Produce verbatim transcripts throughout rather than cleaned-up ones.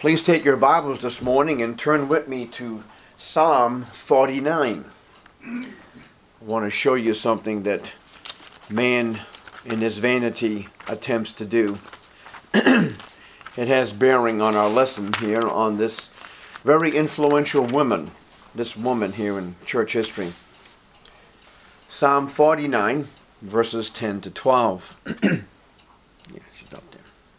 Please take your Bibles this morning and turn with me to Psalm forty-nine. I want to show you something that man in his vanity attempts to do. It has bearing on our lesson here on this very influential woman, this woman here in church history. Psalm forty-nine, verses ten to twelve. Yeah, she's up there.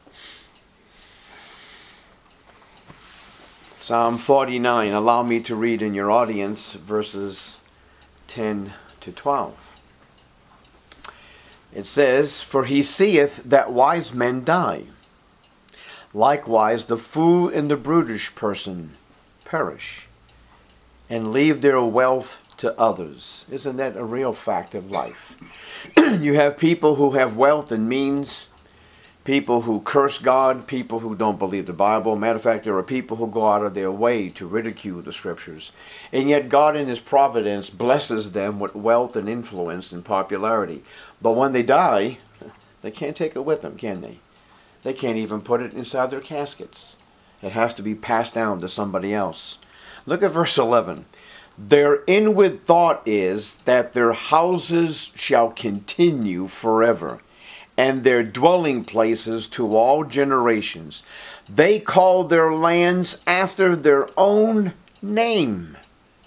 Psalm forty-nine, allow me to read in your audience verses ten to twelve. It says, "For he seeth that wise men die. Likewise the fool and the brutish person perish, and leave their wealth to others." Isn't that a real fact of life? You have people who have wealth and means, people who curse God, people who don't believe the Bible. Matter of fact, there are people who go out of their way to ridicule the Scriptures. And yet God in His providence blesses them with wealth and influence and popularity. But when they die, they can't take it with them, can they? They can't even put it inside their caskets. It has to be passed down to somebody else. Look at verse eleven. "Their inward thought is that their houses shall continue forever, and their dwelling places to all generations. They call their lands after their own name.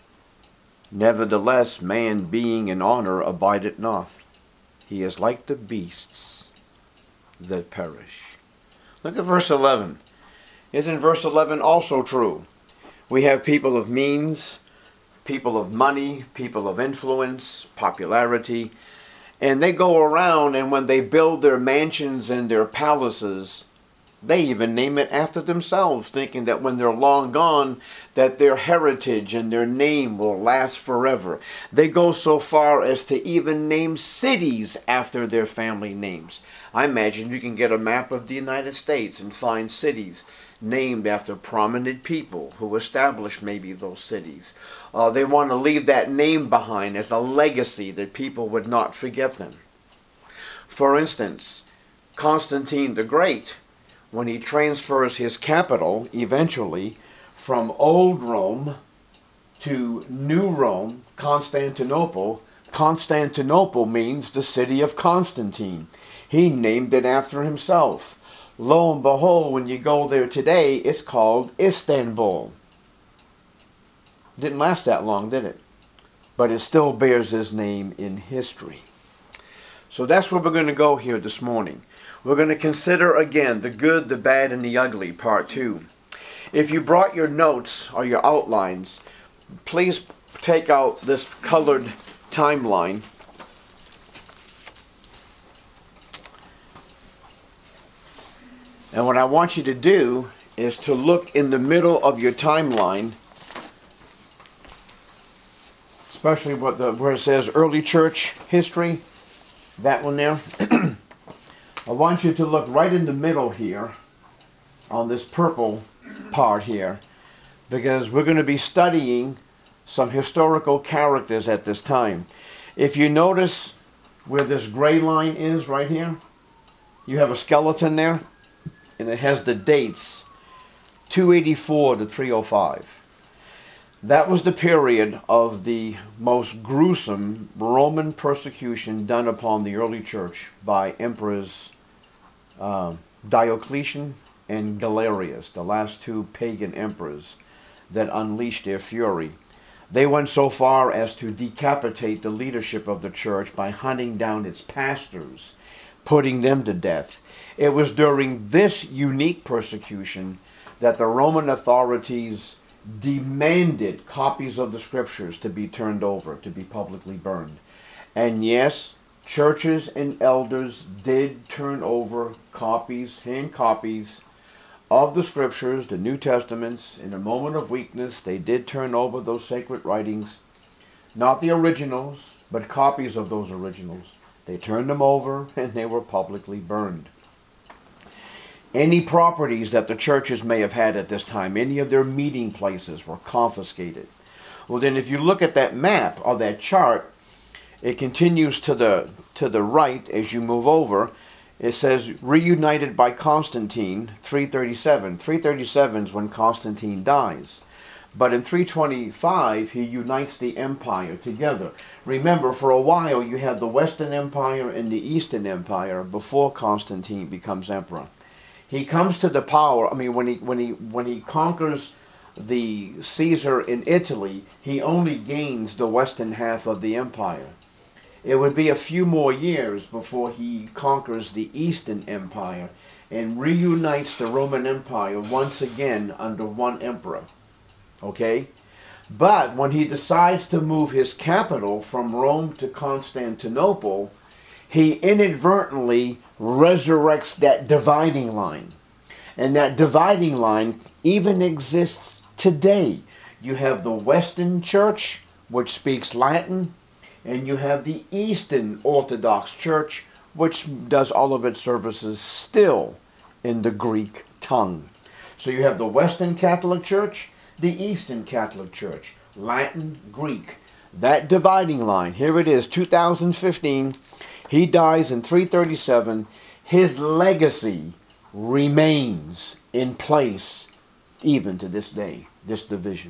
Nevertheless, man being in honor abideth not. He is like the beasts that perish." Look at verse eleven. Isn't verse eleven also true? We have people of means, people of money, people of influence, popularity, and they go around, and when they build their mansions and their palaces, they even name it after themselves, thinking that when they're long gone, that their heritage and their name will last forever. They go so far as to even name cities after their family names. I imagine you can get a map of the United States and find cities named after prominent people who established maybe those cities. Uh, they want to leave that name behind as a legacy that people would not forget them. For instance, Constantine the Great, when he transfers his capital eventually from Old Rome to New Rome, Constantinople, Constantinople means the city of Constantine. He named it after himself. Lo and behold, when you go there today, it's called Istanbul. Didn't last that long, did it? But it still bears his name in history. So that's where we're going to go here this morning. We're going to consider again the good, the bad, and the ugly, part two. If you brought your notes or your outlines, please take out this colored timeline. And what I want you to do is to look in the middle of your timeline, especially what the, where it says early church history, that one there. I want you to look right in the middle here on this purple part here, because we're going to be studying some historical characters at this time. If you notice where this gray line is right here, you have a skeleton there. And it has the dates, two eighty-four to three oh five. That was the period of the most gruesome Roman persecution done upon the early church by emperors uh, Diocletian and Galerius, the last two pagan emperors that unleashed their fury. They went so far as to decapitate the leadership of the church by hunting down its pastors, putting them to death. It was during this unique persecution that the Roman authorities demanded copies of the Scriptures to be turned over, to be publicly burned. And yes, churches and elders did turn over copies, hand copies of the Scriptures, the New Testaments. In a moment of weakness, they did turn over those sacred writings. Not the originals, but copies of those originals. They turned them over and they were publicly burned. Any properties that the churches may have had at this time, any of their meeting places, were confiscated. Well, then if you look at that map or that chart, it continues to the to the right as you move over, It says reunited by Constantine, three thirty-seven. three thirty-seven is when Constantine dies. But in three twenty-five, he unites the empire together. Remember, for a while, you had the Western Empire and the Eastern Empire before Constantine becomes emperor. He comes to the power, I mean, when he, when he, when he conquers the Caesar in Italy, he only gains the western half of the empire. It would be a few more years before he conquers the Eastern Empire and reunites the Roman Empire once again under one emperor. Okay? But when he decides to move his capital from Rome to Constantinople, he inadvertently resurrects that dividing line. And that dividing line even exists today. You have the Western Church, which speaks Latin, and you have the Eastern Orthodox Church, which does all of its services still in the Greek tongue. So you have the Western Catholic Church, the Eastern Catholic Church, Latin, Greek. That dividing line, here it is, two thousand fifteen. He dies in three thirty-seven. His legacy remains in place even to this day, this division.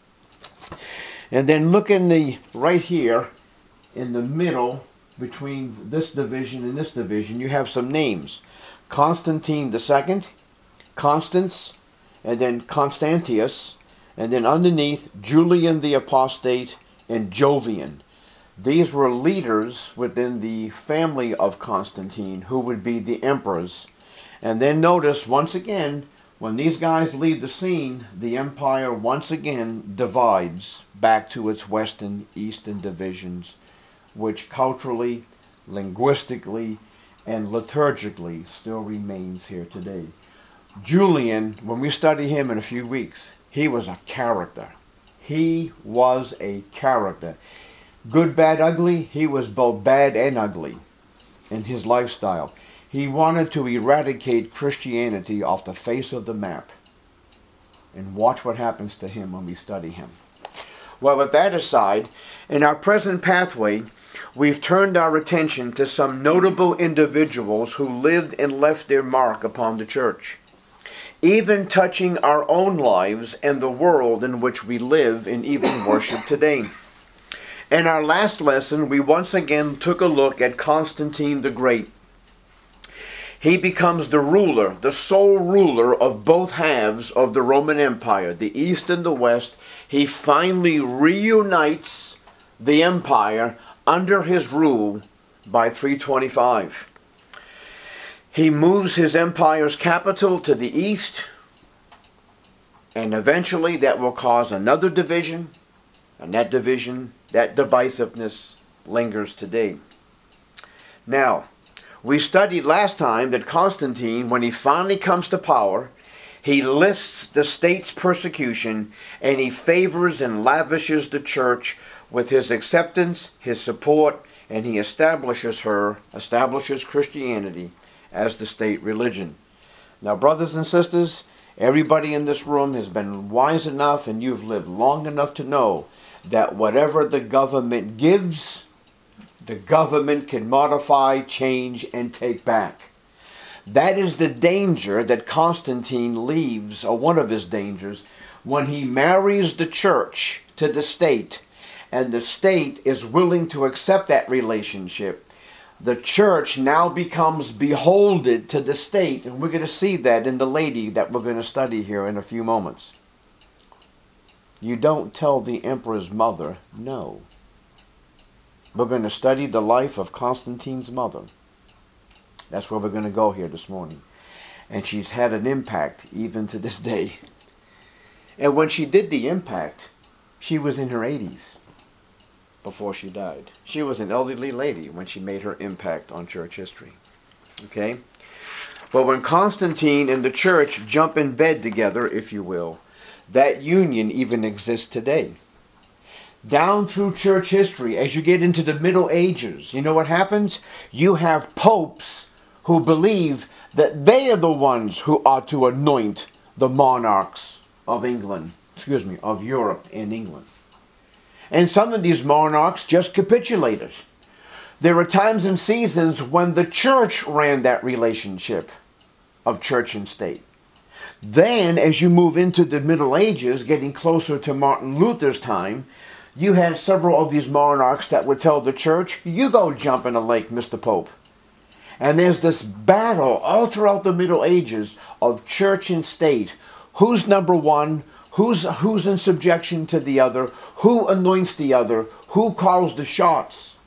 And then look in the, right here, in the middle, between this division and this division, you have some names. Constantine the Second, Constans, and then Constantius, and then underneath, Julian the Apostate and Jovian. These were leaders within the family of Constantine who would be the emperors. And then notice, once again, when these guys leave the scene, the empire once again divides back to its western, eastern divisions, which culturally, linguistically, and liturgically still remains here today. Julian, when we study him in a few weeks, he was a character. He was a character. Good, bad, ugly, he was both bad and ugly in his lifestyle. He wanted to eradicate Christianity off the face of the map. And watch what happens to him when we study him. Well, with that aside, in our present pathway, we've turned our attention to some notable individuals who lived and left their mark upon the church, even touching our own lives and the world in which we live and even worship today. In our last lesson, we once again took a look at Constantine the Great. He becomes the ruler, the sole ruler of both halves of the Roman Empire, the East and the West. He finally reunites the empire under his rule by three twenty-five. He moves his empire's capital to the east, and eventually that will cause another division, and that division, that divisiveness lingers today. Now, we studied last time that Constantine, when he finally comes to power, he lifts the state's persecution and he favors and lavishes the church with his acceptance, his support, and he establishes her, establishes Christianity as the state religion. Now, brothers and sisters, everybody in this room has been wise enough and you've lived long enough to know that whatever the government gives, the government can modify, change, and take back. That is the danger that Constantine leaves, or one of his dangers, when he marries the church to the state, and the state is willing to accept that relationship. The church now becomes beholden to the state, and we're going to see that in the lady that we're going to study here in a few moments. You don't tell the emperor's mother no. We're going to study the life of Constantine's mother. That's where we're going to go here this morning. And she's had an impact even to this day. And when she did the impact, she was in her eighties before she died. She was an elderly lady when she made her impact on church history. Okay? But when Constantine and the church jump in bed together, if you will, that union even exists today. Down through church history, as you get into the Middle Ages, you know what happens? You have popes who believe that they are the ones who are to anoint the monarchs of England, excuse me, of Europe and England. And some of these monarchs just capitulated. There were times and seasons when the church ran that relationship of church and state. Then, as you move into the Middle Ages, getting closer to Martin Luther's time, you had several of these monarchs that would tell the church, you go jump in a lake, Mister Pope. And there's this battle all throughout the Middle Ages of church and state. Who's number one? Who's, who's in subjection to the other? Who anoints the other? Who calls the shots?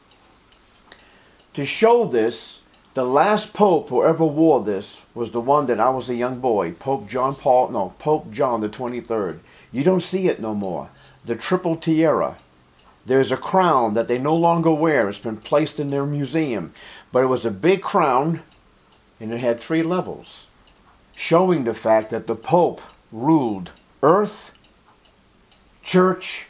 To show this, the last pope who ever wore this was the one that I was a young boy, Pope John Paul, no, Pope John the twenty-third. You don't see it no more. The triple tiara. There's a crown that they no longer wear. It's been placed in their museum. But it was a big crown, and it had three levels, showing the fact that the Pope ruled earth, church,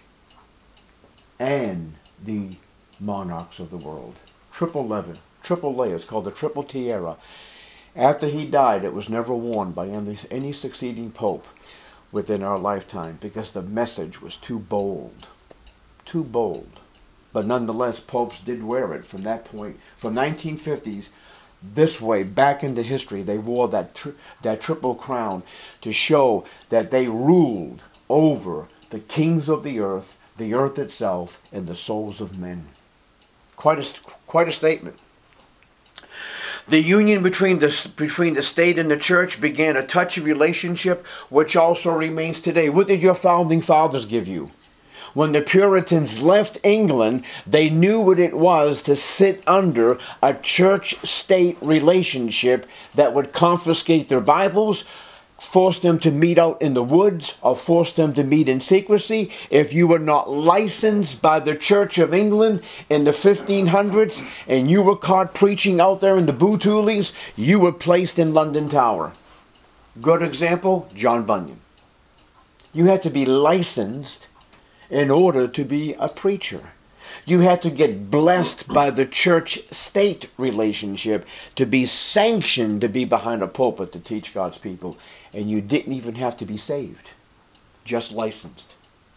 and the monarchs of the world. Triple level, triple layers, called the triple tiara. After he died, it was never worn by any, any succeeding pope within our lifetime, because the message was too bold. Too bold. But nonetheless, popes did wear it from that point. From nineteen fifties this way, back into history, they wore that, tri that triple crown to show that they ruled over the kings of the earth, the earth itself, and the souls of men. Quite a, quite a statement. The union between the, between the state and the church began a touchy relationship, which also remains today. What did your founding fathers give you? When the Puritans left England, they knew what it was to sit under a church-state relationship that would confiscate their Bibles, force them to meet out in the woods, or force them to meet in secrecy. If you were not licensed by the Church of England in the fifteen hundreds and you were caught preaching out there in the Bootoolies, you were placed in London Tower. Good example, John Bunyan. You had to be licensed in order to be a preacher. You had to get blessed by the church-state relationship to be sanctioned to be behind a pulpit to teach God's people. And you didn't even have to be saved, just licensed.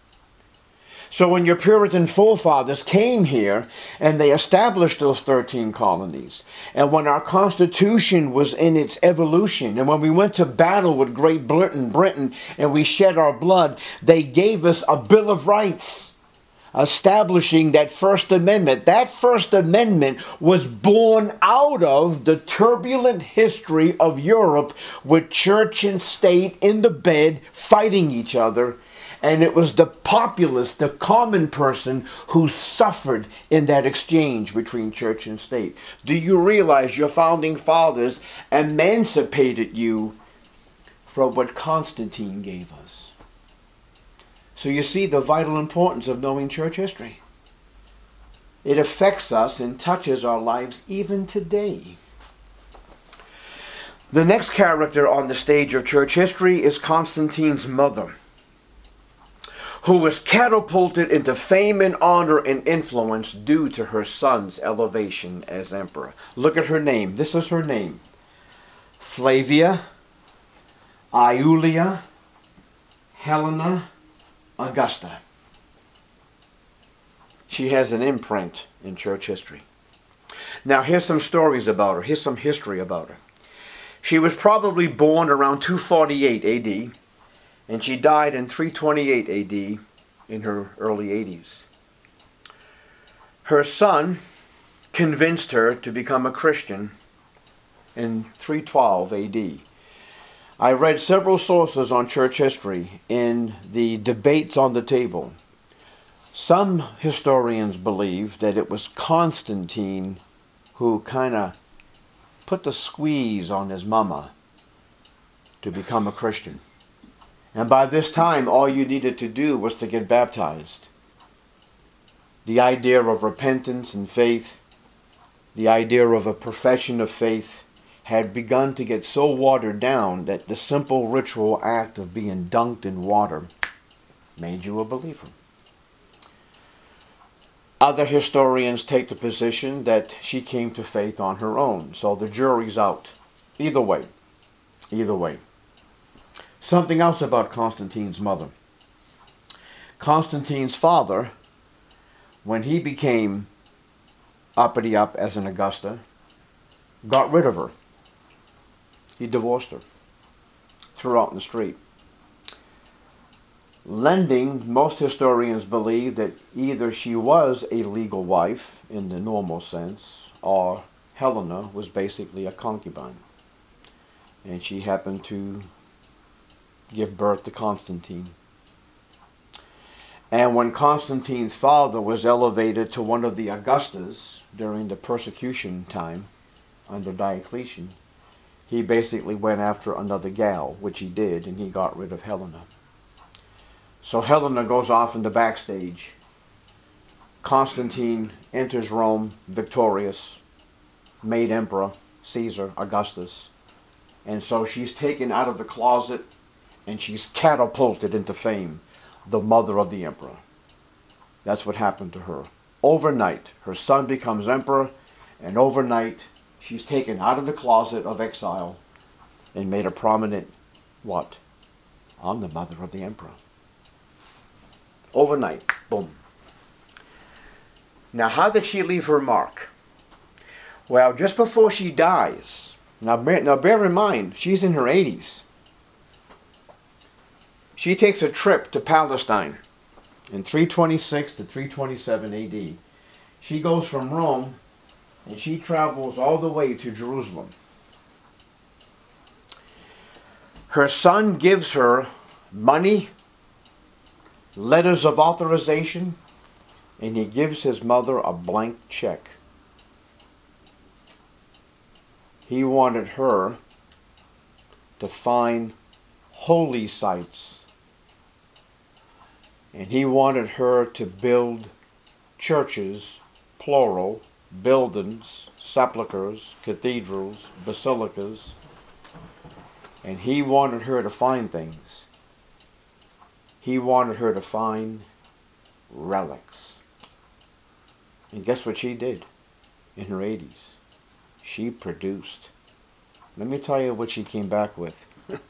So when your Puritan forefathers came here and they established those thirteen colonies, and when our Constitution was in its evolution, and when we went to battle with Great Britain, Britain and we shed our blood, they gave us a Bill of Rights, establishing that First Amendment. That First Amendment was born out of the turbulent history of Europe with church and state in the bed fighting each other. And it was the populace, the common person, who suffered in that exchange between church and state. Do you realize your founding fathers emancipated you from what Constantine gave us? So you see the vital importance of knowing church history. It affects us and touches our lives even today. The next character on the stage of church history is Constantine's mother, who was catapulted into fame and honor and influence due to her son's elevation as emperor. Look at her name. This is her name. Flavia, Iulia, Helena, Augusta. She has an imprint in church history. Now here's some stories about her. Here's some history about her. She was probably born around two forty-eight A D, and she died in three twenty-eight A D in her early eighties. Her son convinced her to become a Christian in three twelve A D. I read several sources on church history in the debates on the table. Some historians believe that it was Constantine who kind of put the squeeze on his mama to become a Christian. And by this time, all you needed to do was to get baptized. The idea of repentance and faith, the idea of a profession of faith, had begun to get so watered down that the simple ritual act of being dunked in water made you a believer. Other historians take the position that she came to faith on her own, so the jury's out. Either way, either way. Something else about Constantine's mother. Constantine's father, when he became uppity up as an Augusta, got rid of her. He divorced her, threw her out in the street. Lending, most historians believe that either she was a legal wife in the normal sense, or Helena was basically a concubine. And she happened to give birth to Constantine. And when Constantine's father was elevated to one of the Augustas during the persecution time under Diocletian, he basically went after another gal, which he did, and he got rid of Helena. So Helena goes off in the backstage. Constantine enters Rome victorious, made emperor, Caesar, Augustus. And so she's taken out of the closet and she's catapulted into fame, the mother of the emperor. That's what happened to her. Overnight, her son becomes emperor, and overnight, she's taken out of the closet of exile and made a prominent, what? I'm the mother of the emperor. Overnight, boom. Now, how did she leave her mark? Well, just before she dies, now bear, now bear in mind, she's in her eighties. She takes a trip to Palestine in three twenty-six to three twenty-seven A D. She goes from Rome and she travels all the way to Jerusalem. Her son gives her money, letters of authorization, and he gives his mother a blank check. He wanted her to find holy sites. And he wanted her to build churches, plural, buildings, sepulchres, cathedrals, basilicas. And he wanted her to find things. He wanted her to find relics. And guess what she did in her eighties? She produced. Let me tell you what she came back with.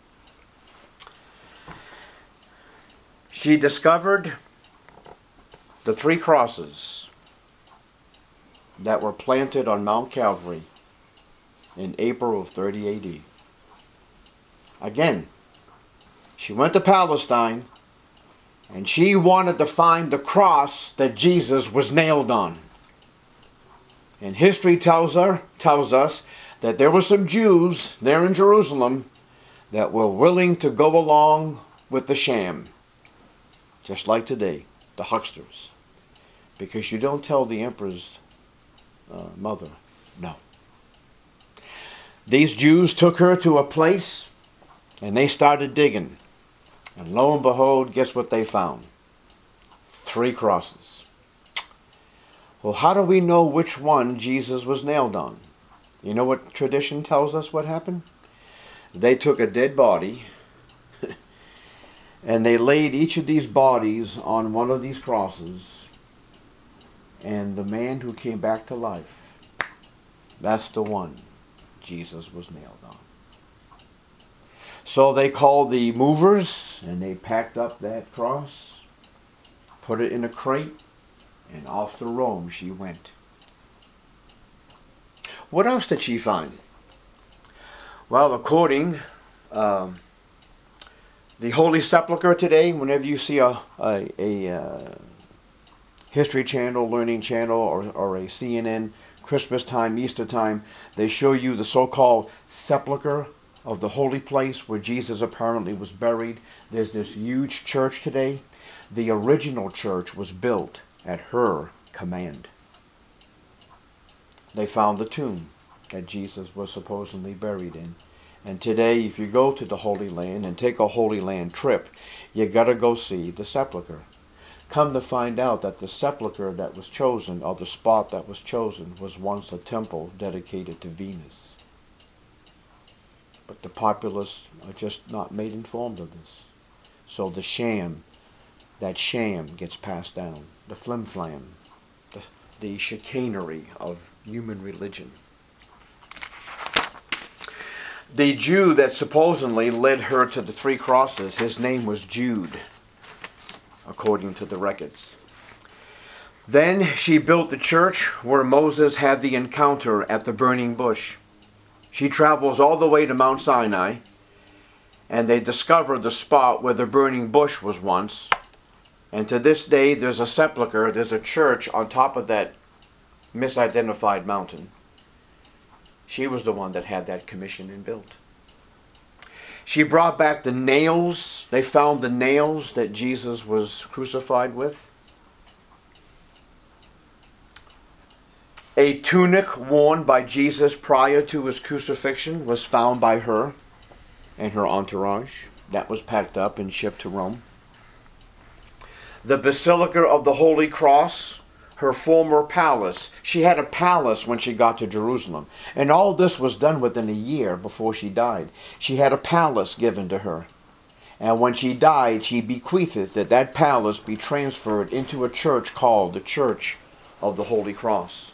She discovered the three crosses that were planted on Mount Calvary in April of thirty A D. Again, she went to Palestine and she wanted to find the cross that Jesus was nailed on. And history tells her, tells us that there were some Jews there in Jerusalem that were willing to go along with the sham. Just like today, the hucksters. Because you don't tell the emperor's uh, mother no. These Jews took her to a place and they started digging. And lo and behold, guess what they found? Three crosses. Well, how do we know which one Jesus was nailed on? You know what tradition tells us what happened? They took a dead body and they laid each of these bodies on one of these crosses. And the man who came back to life, that's the one Jesus was nailed on. So they called the movers and they packed up that cross, put it in a crate, and off to Rome she went. What else did she find? Well, according um, the Holy Sepulchre today, whenever you see a, a, a uh, History Channel, Learning Channel, or, or a C N N Christmas time, Easter time, they show you the so-called sepulchre of the holy place where Jesus apparently was buried. There's this huge church today. The original church was built at her command. They found the tomb that Jesus was supposedly buried in. And today, if you go to the Holy Land and take a Holy Land trip, you got to go see the sepulchre. Come to find out that the sepulchre that was chosen, or the spot that was chosen, was once a temple dedicated to Venus. But the populace are just not made informed of this. So the sham, that sham gets passed down. The flim-flam, the, the chicanery of human religion. The Jew that supposedly led her to the three crosses, his name was Jude, according to the records. Then she built the church where Moses had the encounter at the burning bush. She travels all the way to Mount Sinai, and they discover the spot where the burning bush was once. And to this day, there's a sepulcher, there's a church on top of that misidentified mountain. She was the one that had that commissioned and built. She brought back the nails. They found the nails that Jesus was crucified with. A tunic worn by Jesus prior to his crucifixion was found by her and her entourage. That was packed up and shipped to Rome. The Basilica of the Holy Cross, her former palace. She had a palace when she got to Jerusalem. And all this was done within a year before she died. She had a palace given to her. And when she died, she bequeathed that that palace be transferred into a church called the Church of the Holy Cross.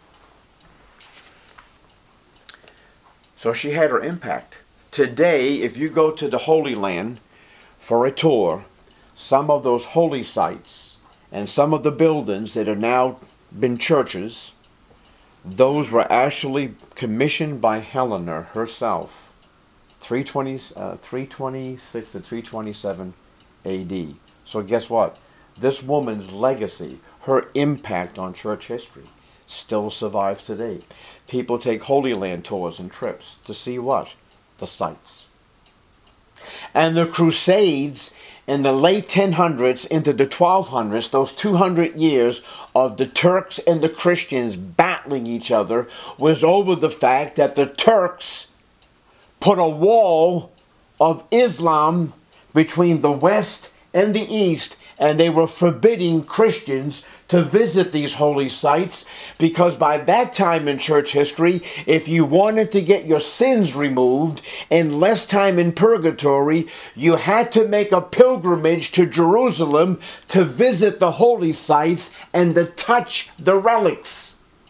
So she had her impact. Today, if you go to the Holy Land for a tour, some of those holy sites and some of the buildings that have now been churches, those were actually commissioned by Helena herself, three twenty, uh, three twenty-six to three twenty-seven A D. So guess what? This woman's legacy, her impact on church history, still survives today. People take Holy Land tours and trips to see what? The sites. And the Crusades in the late ten hundreds into the twelve hundreds, those two hundred years of the Turks and the Christians battling each other, was over the fact that the Turks put a wall of Islam between the West and the East, and they were forbidding Christians to visit these holy sites, because by that time in church history, if you wanted to get your sins removed and less time in purgatory, you had to make a pilgrimage to Jerusalem to visit the holy sites and to touch the relics.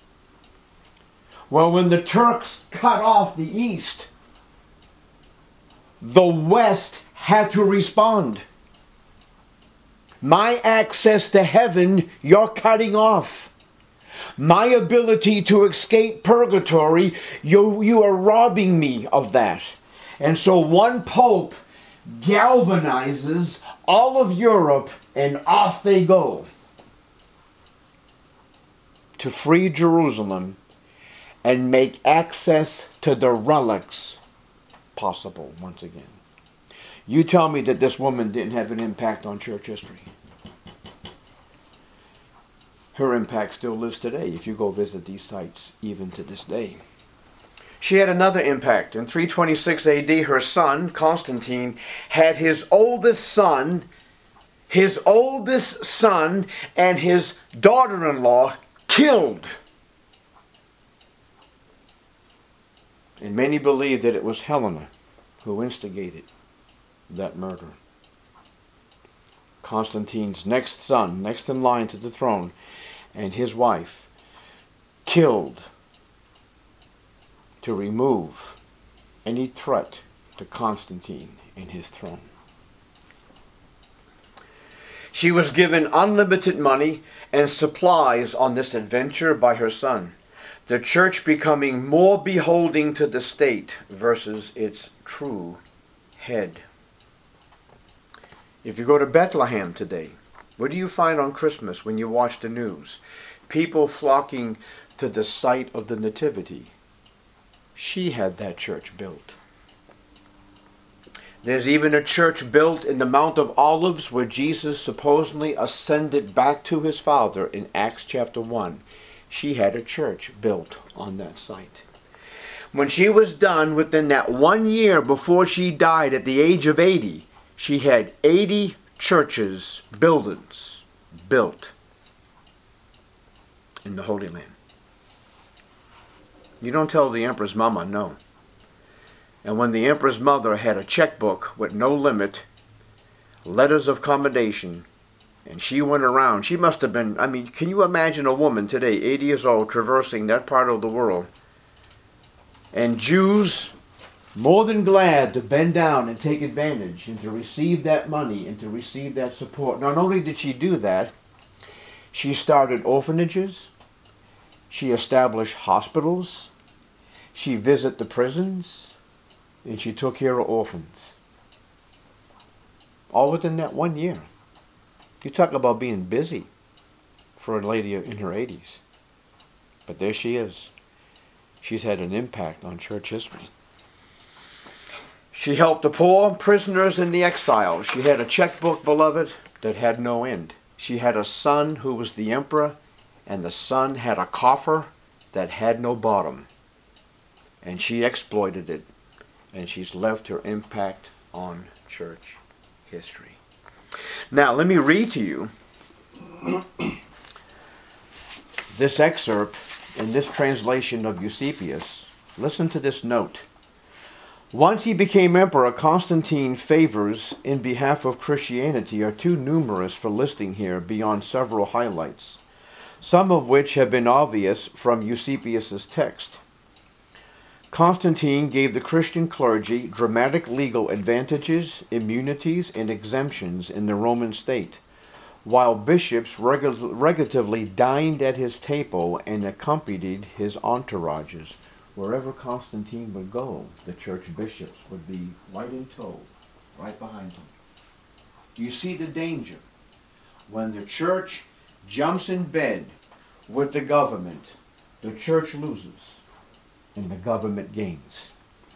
Well, when the Turks cut off the East, the West had to respond. My access to heaven, you're cutting off. My ability to escape purgatory, you, you are robbing me of that. And so one pope galvanizes all of Europe, and off they go to free Jerusalem and make access to the relics possible once again. You tell me that this woman didn't have an impact on church history. Her impact still lives today if you go visit these sites even to this day. She had another impact. In three twenty-six A D, her son, Constantine, had his oldest son, his oldest son and his daughter-in-law killed. And many believe that it was Helena who instigated that murder. Constantine's next son, next in line to the throne, and his wife, killed to remove any threat to Constantine and his throne. She was given unlimited money and supplies on this adventure by her son, the church becoming more beholding to the state versus its true head. If you go to Bethlehem today, what do you find on Christmas when you watch the news? People flocking to the site of the Nativity. She had that church built. There's even a church built in the Mount of Olives where Jesus supposedly ascended back to his Father in Acts chapter one. She had a church built on that site. When she was done, within that one year before she died at the age of eighty, she had eighty churches, buildings, built in the Holy Land. You don't tell the emperor's mama no. And when the emperor's mother had a checkbook with no limit, letters of commendation, and she went around, she must have been, I mean, can you imagine a woman today, eighty years old, traversing that part of the world, and Jews more than glad to bend down and take advantage and to receive that money and to receive that support. Not only did she do that, She started orphanages. She established hospitals. She visited the prisons. And she took care of orphans. All within that one year. You talk about being busy for a lady in her eighties. But there she is. She's had an impact on church history. She helped the poor, prisoners, and the exiles. She had a checkbook, beloved, that had no end. She had a son who was the emperor, and the son had a coffer that had no bottom. And she exploited it, and she's left her impact on church history. Now, let me read to you this excerpt in this translation of Eusebius. Listen to this note. Once he became emperor, Constantine's favors in behalf of Christianity are too numerous for listing here beyond several highlights, some of which have been obvious from Eusebius's text. Constantine gave the Christian clergy dramatic legal advantages, immunities, and exemptions in the Roman state, while bishops regu- regulatively dined at his table and accompanied his entourages. Wherever Constantine would go, the church bishops would be right in tow, right behind him. Do you see the danger? When the church jumps in bed with the government, the church loses and the government gains.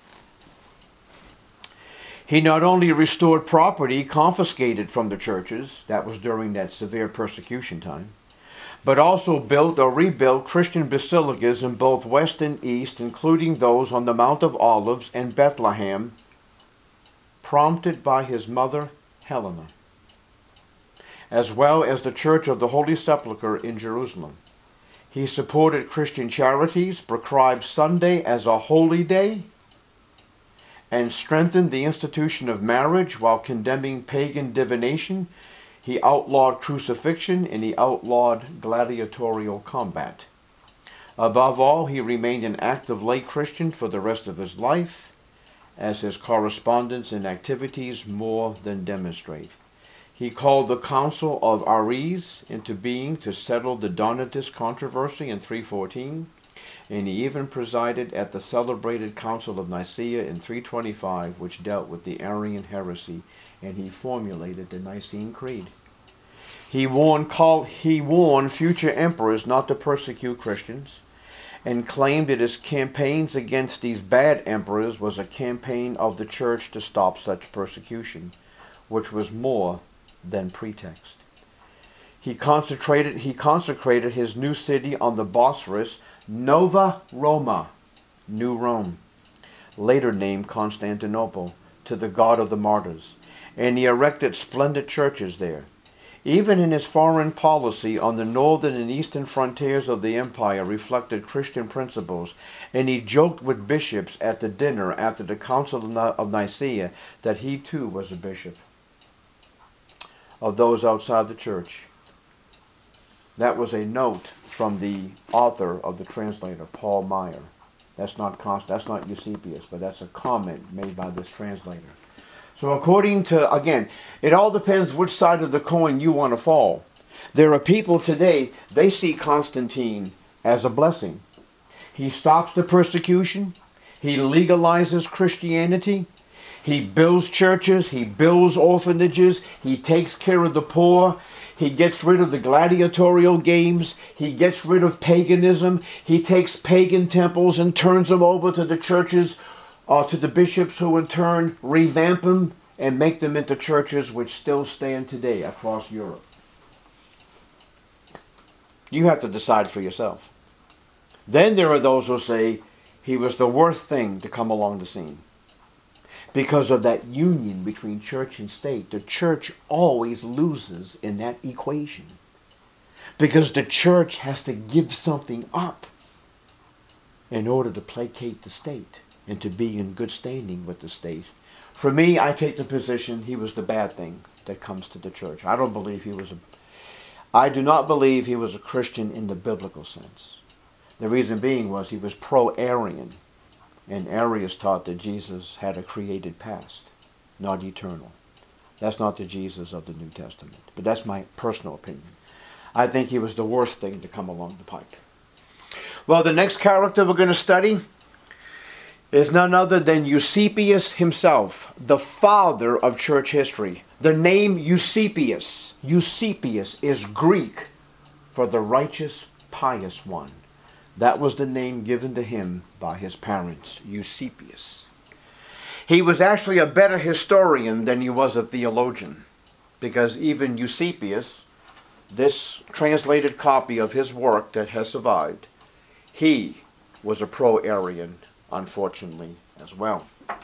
He not only restored property confiscated from the churches, that was during that severe persecution time, but also built or rebuilt Christian basilicas in both west and east, including those on the Mount of Olives and Bethlehem, prompted by his mother Helena, as well as the Church of the Holy Sepulchre in Jerusalem. He supported Christian charities, prescribed Sunday as a holy day, and strengthened the institution of marriage while condemning pagan divination. He outlawed crucifixion and he outlawed gladiatorial combat. Above all, he remained an active lay Christian for the rest of his life, as his correspondence and activities more than demonstrate. He called the Council of Aries into being to settle the Donatist controversy in three fourteen, and he even presided at the celebrated Council of Nicaea in three twenty-five, which dealt with the Arian heresy, and he formulated the Nicene Creed. He warned, call, he warned future emperors not to persecute Christians, and claimed that his campaigns against these bad emperors was a campaign of the church to stop such persecution, which was more than pretext. He consecrated, he consecrated his new city on the Bosphorus, Nova Roma, New Rome, later named Constantinople, to the God of the martyrs, and he erected splendid churches there. Even in his foreign policy on the northern and eastern frontiers of the empire reflected Christian principles, and he joked with bishops at the dinner after the Council of Nicaea that he too was a bishop of those outside the church. That was a note from the author of the translator, Paul Meyer. That's not Const- that's not Eusebius, but that's a comment made by this translator. So according to, again, it all depends which side of the coin you want to fall. There are people today, they see Constantine as a blessing. He stops the persecution. He legalizes Christianity. He builds churches. He builds orphanages. He takes care of the poor. He gets rid of the gladiatorial games. He gets rid of paganism. He takes pagan temples and turns them over to the churches, uh, to the bishops, who in turn revamp them and make them into churches which still stand today across Europe. You have to decide for yourself. Then there are those who say he was the worst thing to come along the scene. Because of that union between church and state, the church always loses in that equation. Because the church has to give something up in order to placate the state and to be in good standing with the state. For me, I take the position he was the bad thing that comes to the church. I don't believe he was a... I do not believe he was a Christian in the biblical sense. The reason being was he was pro-Arian. And Arius taught that Jesus had a created past, not eternal. That's not the Jesus of the New Testament. But that's my personal opinion. I think he was the worst thing to come along the pike. Well, the next character we're going to study is none other than Eusebius himself, the father of church history. The name Eusebius, Eusebius is Greek for the righteous, pious one. That was the name given to him by his parents, Eusebius. He was actually a better historian than he was a theologian, because even Eusebius, this translated copy of his work that has survived, he was a pro-Arian, unfortunately, as well.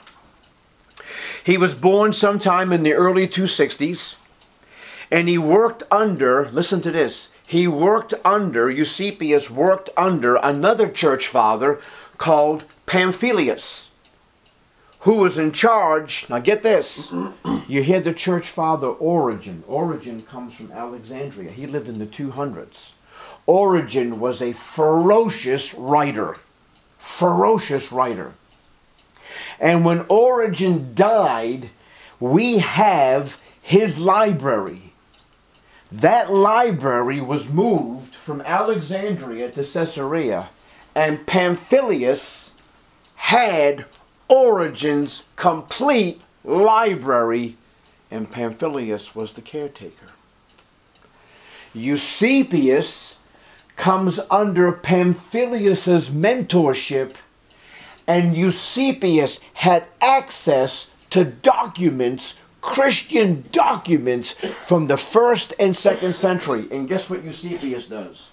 He was born sometime in the early two sixties, and he worked under, listen to this, he worked under, Eusebius worked under another church father called Pamphilus, who was in charge, now get this, you hear the church father Origen. Origen comes from Alexandria. He lived in the two hundreds. Origen was a ferocious writer. Ferocious writer. And when Origen died, we have his library. That library was moved from Alexandria to Caesarea, and Pamphilus had Origen's complete library, and Pamphilus was the caretaker. Eusebius comes under Pamphilius's mentorship, and Eusebius had access to documents, Christian documents from the first and second century. And guess what Eusebius does?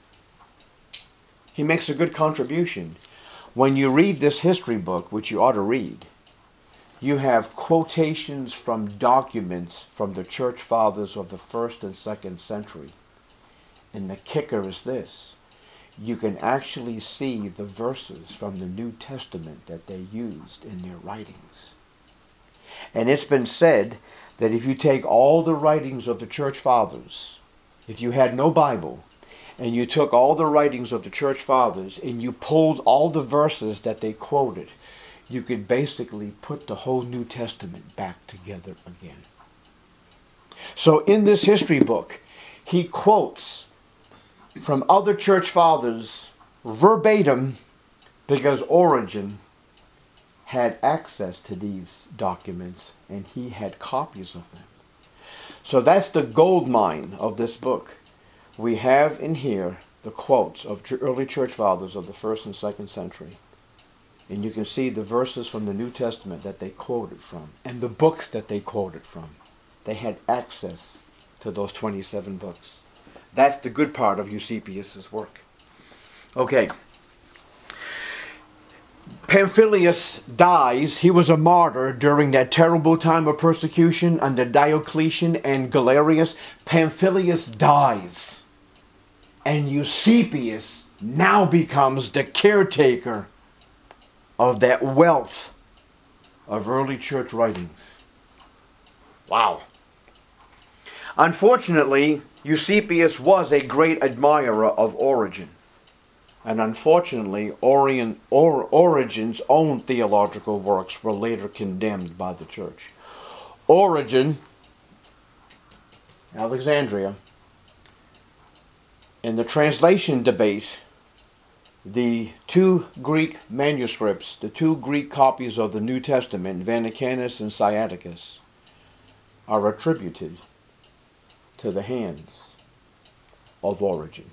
He makes a good contribution. When you read this history book, which you ought to read, you have quotations from documents from the church fathers of the first and second century. And the kicker is this. You can actually see the verses from the New Testament that they used in their writings. And it's been said that if you take all the writings of the church fathers, if you had no Bible, and you took all the writings of the church fathers and you pulled all the verses that they quoted, you could basically put the whole New Testament back together again. So in this history book, he quotes from other church fathers verbatim, because Origen had access to these documents and he had copies of them. So that's the gold mine of this book. We have in here the quotes of early church fathers of the first and second century. And you can see the verses from the New Testament that they quoted from, and the books that they quoted from. They had access to those twenty-seven books. That's the good part of Eusebius' work. Okay. Pamphilus dies. He was a martyr during that terrible time of persecution under Diocletian and Galerius. Pamphilus dies. And Eusebius now becomes the caretaker of that wealth of early church writings. Wow. Unfortunately, Eusebius was a great admirer of Origen. And unfortunately, Orion, or, Origen's own theological works were later condemned by the church. Origen, Alexandria, in the translation debate, the two Greek manuscripts, the two Greek copies of the New Testament, Vaticanus and Sinaiticus, are attributed to the hands of Origen.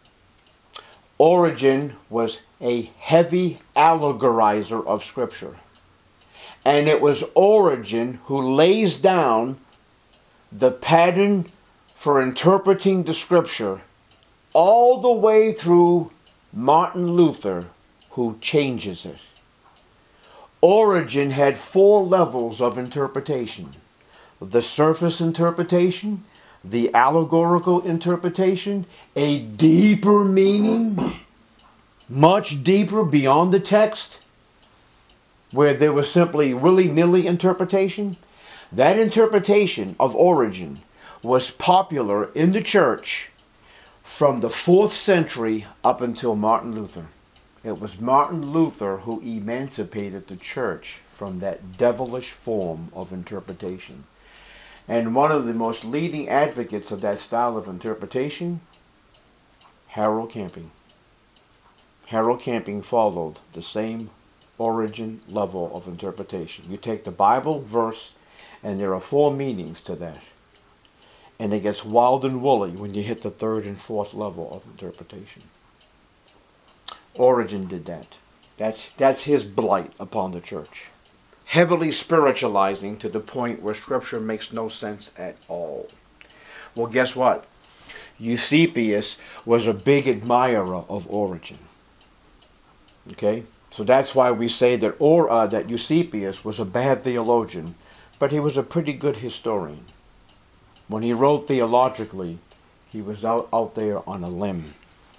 Origen was a heavy allegorizer of Scripture. And it was Origen who lays down the pattern for interpreting the Scripture all the way through Martin Luther, who changes it. Origen had four levels of interpretation. The surface interpretation, the allegorical interpretation, a deeper meaning, much deeper beyond the text, where there was simply willy-nilly interpretation. That interpretation of Origen was popular in the church from the fourth century up until Martin Luther. It was Martin Luther who emancipated the church from that devilish form of interpretation. And one of the most leading advocates of that style of interpretation, Harold Camping. Harold Camping followed the same origin level of interpretation. You take the Bible verse, and there are four meanings to that. And it gets wild and woolly when you hit the third and fourth level of interpretation. Origen did that. That's, that's his blight upon the church. Heavily spiritualizing to the point where Scripture makes no sense at all. Well, guess what? Eusebius was a big admirer of Origen. Okay? So that's why we say that, or, uh, that Eusebius was a bad theologian, but he was a pretty good historian. When he wrote theologically, he was out, out there on a limb.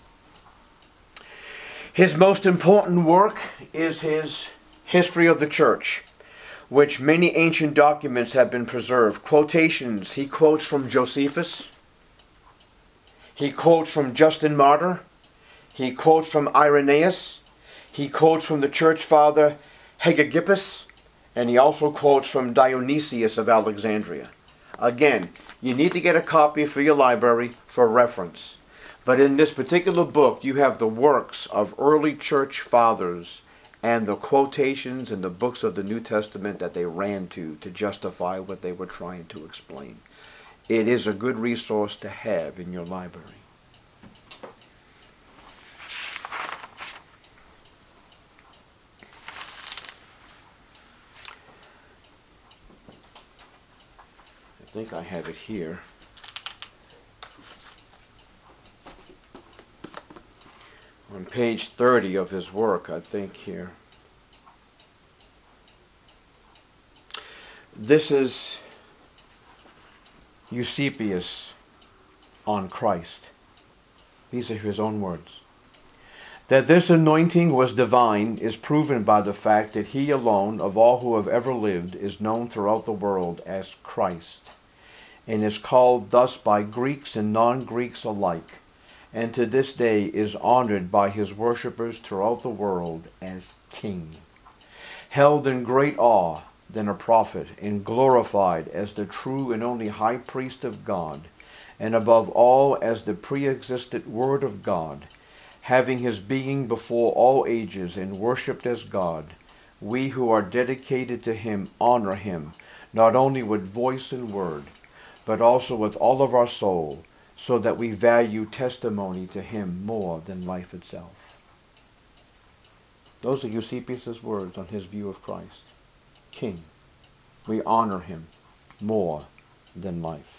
His most important work is his History of the Church, which many ancient documents have been preserved. Quotations, he quotes from Josephus, he quotes from Justin Martyr, he quotes from Irenaeus, he quotes from the church father Hegesippus, and he also quotes from Dionysius of Alexandria. Again, you need to get a copy for your library for reference. But in this particular book, you have the works of early church fathers and the quotations in the books of the New Testament that they ran to to justify what they were trying to explain. It is a good resource to have in your library. I think I have it here. On page thirty of his work, I think here. This is Eusebius on Christ. These are his own words. That this anointing was divine is proven by the fact that he alone, of all who have ever lived, is known throughout the world as Christ, and is called thus by Greeks and non-Greeks alike, and to this day is honored by his worshippers throughout the world as King, held in great awe than a prophet, and glorified as the true and only high priest of God, and above all as the pre-existent Word of God, having his being before all ages and worshipped as God. We who are dedicated to him honor him, not only with voice and word, but also with all of our soul, so that we value testimony to him more than life itself. Those are Eusebius' words on his view of Christ. King. We honor him more than life.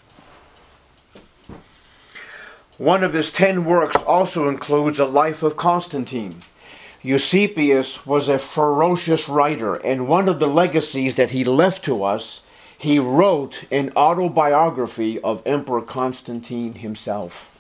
One of his ten works also includes a life of Constantine. Eusebius was a ferocious writer, and one of the legacies that he left to us, he wrote an autobiography of Emperor Constantine himself.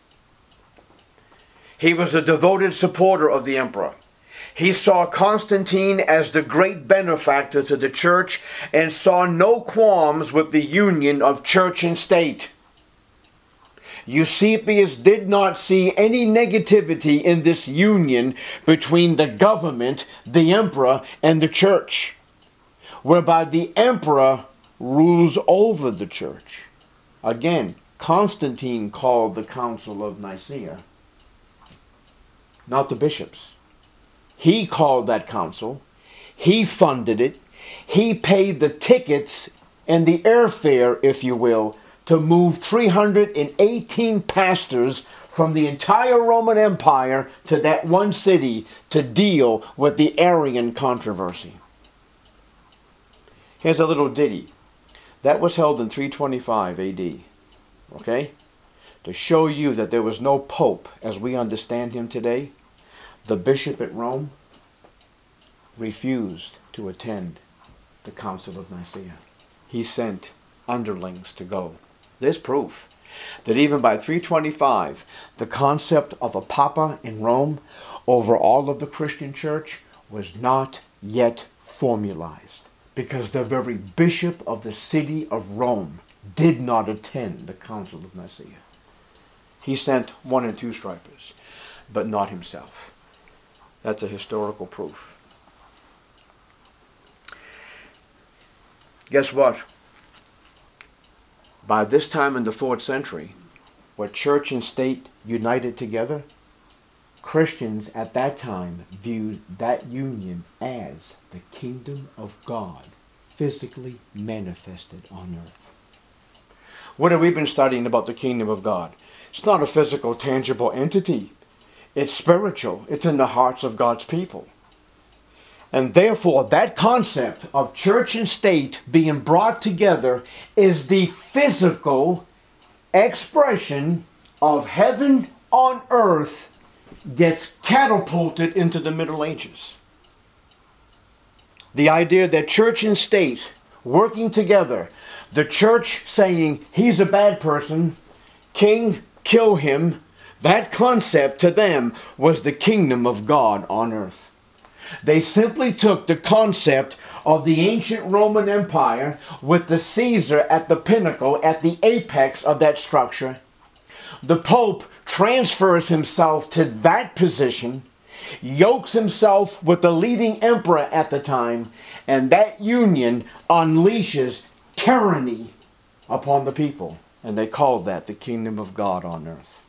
He was a devoted supporter of the emperor. He saw Constantine as the great benefactor to the church and saw no qualms with the union of church and state. Eusebius did not see any negativity in this union between the government, the emperor, and the church, whereby the emperor rules over the church. Again, Constantine called the Council of Nicaea, not the bishops. He called that council. He funded it. He paid the tickets and the airfare, if you will, to move three hundred eighteen pastors from the entire Roman Empire to that one city to deal with the Arian controversy. Here's a little ditty. That was held in three twenty-five A D, okay? To show you that there was no pope as we understand him today, the bishop at Rome refused to attend the Council of Nicaea. He sent underlings to go. There's proof that even by three twenty-five, the concept of a papa in Rome over all of the Christian church was not yet formalized, because the very bishop of the city of Rome did not attend the Council of Nicaea. He sent one and two stripers, but not himself. That's a historical proof. Guess what? By this time in the fourth century, where church and state united together, Christians at that time viewed that union as the kingdom of God physically manifested on earth. What have we been studying about the kingdom of God? It's not a physical, tangible entity. It's spiritual. It's in the hearts of God's people. And therefore, that concept of church and state being brought together is the physical expression of heaven on earth gets catapulted into the Middle Ages. The idea that church and state working together, the church saying he's a bad person, king, kill him, that concept to them was the kingdom of God on earth. They simply took the concept of the ancient Roman Empire with the Caesar at the pinnacle, at the apex of that structure. The Pope transfers himself to that position, yokes himself with the leading emperor at the time, and that union unleashes tyranny upon the people. And they called that the kingdom of God on earth.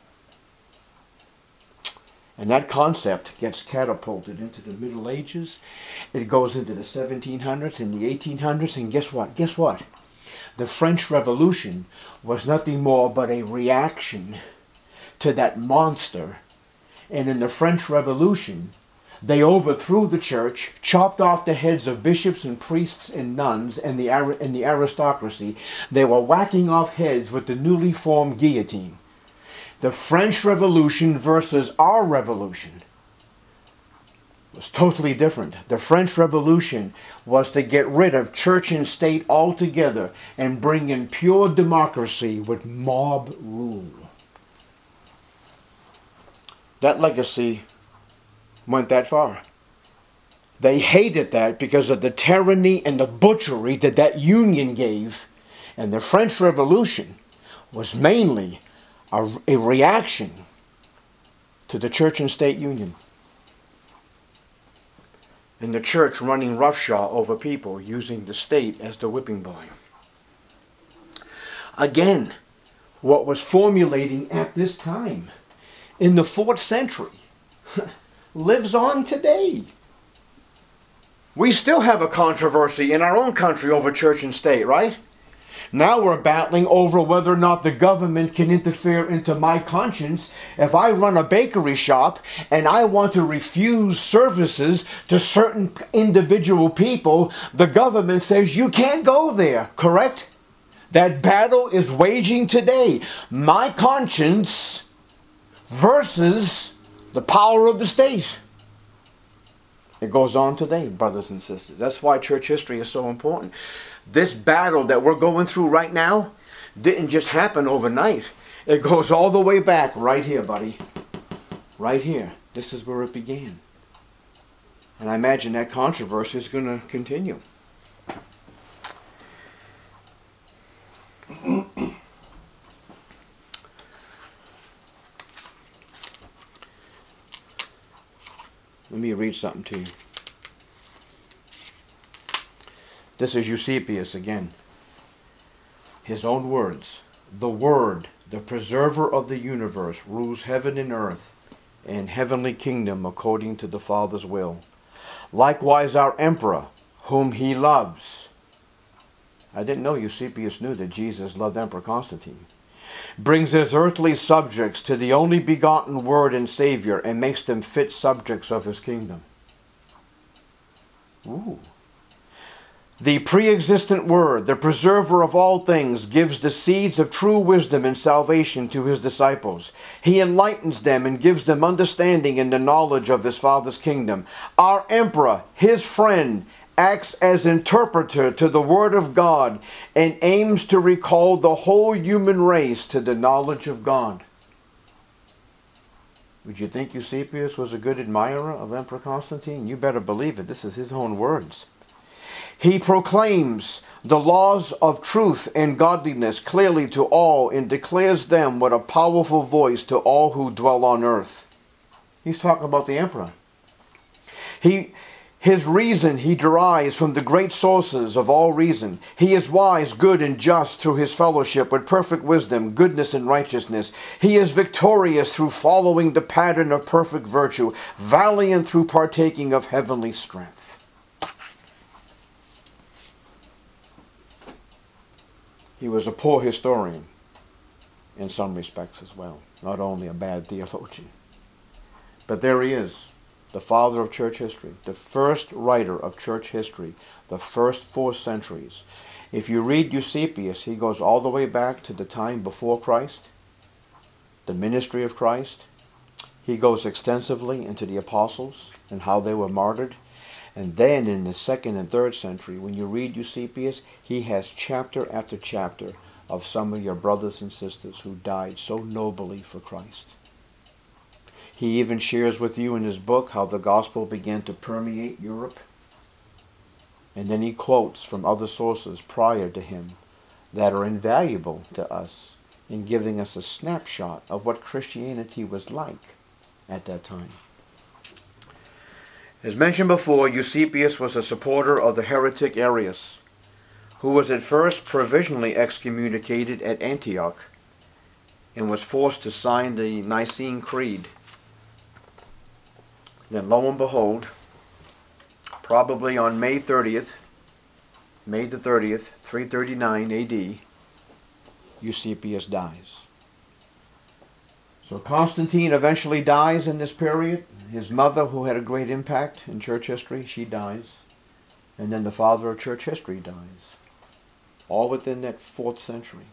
And that concept gets catapulted into the Middle Ages. It goes into the seventeen hundreds and the eighteen hundreds. And guess what? Guess what? The French Revolution was nothing more but a reaction to that monster. And in the French Revolution, they overthrew the church, chopped off the heads of bishops and priests and nuns and the, and the aristocracy. They were whacking off heads with the newly formed guillotine. The French Revolution versus our revolution was totally different. The French Revolution was to get rid of church and state altogether and bring in pure democracy with mob rule. That legacy went that far. They hated that because of the tyranny and the butchery that that union gave. And the French Revolution was mainly A, a reaction to the church and state union. And the church running roughshod over people, using the state as the whipping boy. Again, what was formulating at this time in the fourth century lives on today. We still have a controversy in our own country over church and state, right? Now we're battling over whether or not the government can interfere into my conscience. If I run a bakery shop and I want to refuse services to certain individual people, the government says you can't go there, correct? That battle is waging today. My conscience versus the power of the state. It goes on today, brothers and sisters. That's why church history is so important. This battle that we're going through right now didn't just happen overnight. It goes all the way back right here, buddy. Right here. This is where it began. And I imagine that controversy is going to continue. Let me read something to you. This is Eusebius again. His own words. The Word, the preserver of the universe, rules heaven and earth and heavenly kingdom according to the Father's will. Likewise our emperor, whom he loves. I didn't know Eusebius knew that Jesus loved Emperor Constantine. Brings his earthly subjects to the only begotten Word and Savior and makes them fit subjects of his kingdom. Ooh. The pre-existent Word, the preserver of all things, gives the seeds of true wisdom and salvation to his disciples. He enlightens them and gives them understanding and the knowledge of his Father's kingdom. Our emperor, his friend, acts as interpreter to the Word of God and aims to recall the whole human race to the knowledge of God. Would you think Eusebius was a good admirer of Emperor Constantine? You better believe it. This is his own words. He proclaims the laws of truth and godliness clearly to all and declares them with a powerful voice to all who dwell on earth. He's talking about the emperor. He His reason he derives from the great sources of all reason. He is wise, good, and just through his fellowship with perfect wisdom, goodness, and righteousness. He is victorious through following the pattern of perfect virtue, valiant through partaking of heavenly strength. He was a poor historian in some respects as well, not only a bad theologian. But there he is, the father of church history, the first writer of church history, the first four centuries. If you read Eusebius, he goes all the way back to the time before Christ, the ministry of Christ. He goes extensively into the apostles and how they were martyred. And then in the second and third century, when you read Eusebius, he has chapter after chapter of some of your brothers and sisters who died so nobly for Christ. He even shares with you in his book how the gospel began to permeate Europe. And then he quotes from other sources prior to him that are invaluable to us in giving us a snapshot of what Christianity was like at that time. As mentioned before, Eusebius was a supporter of the heretic Arius, who was at first provisionally excommunicated at Antioch and was forced to sign the Nicene Creed. Then lo and behold, probably on May thirtieth, May the thirtieth, three thirty-nine A D, Eusebius dies. So Constantine eventually dies in this period. His mother, who had a great impact in church history, she dies. And then the father of church history dies. All within that fourth century.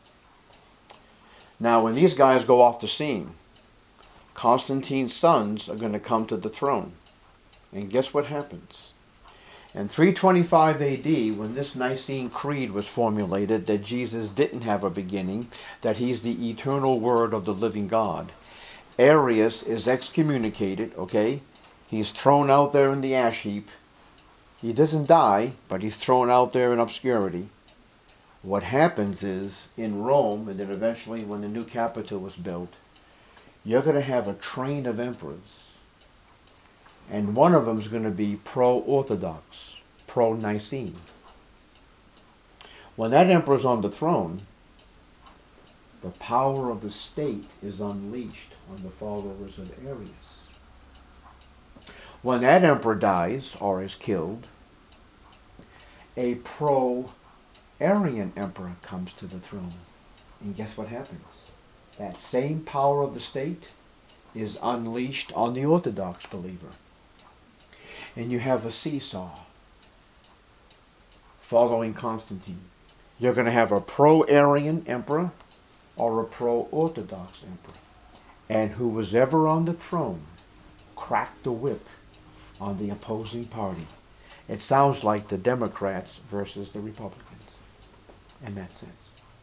Now when these guys go off the scene, Constantine's sons are going to come to the throne. And guess what happens? In three twenty-five A D, when this Nicene Creed was formulated, that Jesus didn't have a beginning, that he's the eternal Word of the living God, Arius is excommunicated, okay? He's thrown out there in the ash heap. He doesn't die, but he's thrown out there in obscurity. What happens is, in Rome, and then eventually when the new capital was built, you're going to have a train of emperors. And one of them is going to be pro-Orthodox, pro-Nicene. When that emperor's on the throne, the power of the state is unleashed on the followers of Arius. When that emperor dies or is killed, a pro-Arian emperor comes to the throne. And guess what happens? That same power of the state is unleashed on the Orthodox believer. And you have a seesaw following Constantine. You're going to have a pro-Arian emperor or a pro-Orthodox emperor. And who was ever on the throne cracked the whip on the opposing party. It sounds like the Democrats versus the Republicans in that sense.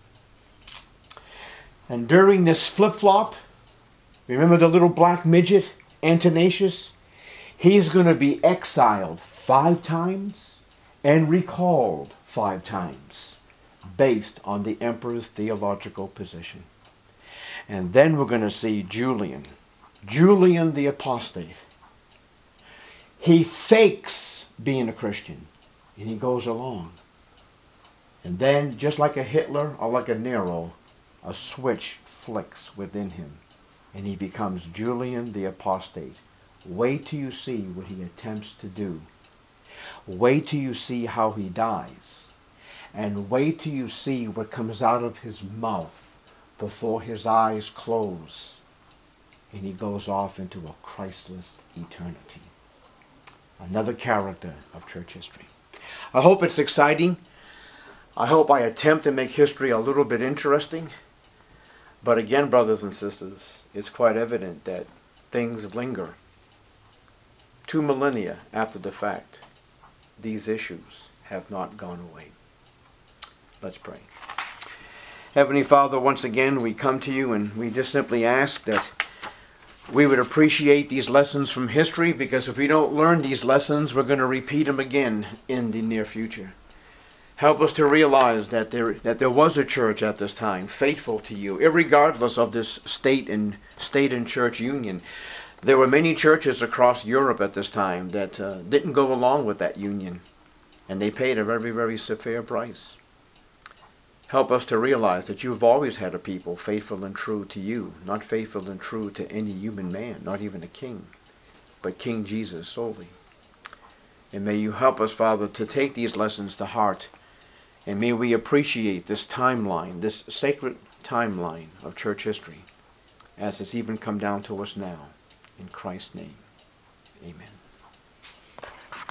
And during this flip-flop, remember the little black midget, Antoninus? He's going to be exiled five times and recalled five times based on the emperor's theological position. And then we're going to see Julian, Julian the Apostate. He fakes being a Christian and he goes along. And then, just like a Hitler or like a Nero, a switch flicks within him and he becomes Julian the Apostate. Wait till you see what he attempts to do. Wait till you see how he dies. And wait till you see what comes out of his mouth before his eyes close. And he goes off into a Christless eternity. Another character of church history. I hope it's exciting. I hope I attempt to make history a little bit interesting. But again, brothers and sisters, it's quite evident that things linger. Two millennia after the fact, these issues have not gone away. Let's pray. Heavenly Father, once again we come to you and we just simply ask that we would appreciate these lessons from history, because if we don't learn these lessons, we're going to repeat them again in the near future. Help us to realize that there that there was a church at this time faithful to you, irregardless of this state and state and church union. There were many churches across Europe at this time that uh, didn't go along with that union, and they paid a very, very severe price. Help us to realize that you've always had a people faithful and true to you, not faithful and true to any human man, not even a king, but King Jesus solely. And may you help us, Father, to take these lessons to heart, and may we appreciate this timeline, this sacred timeline of church history, as it's even come down to us now. In Christ's name, amen.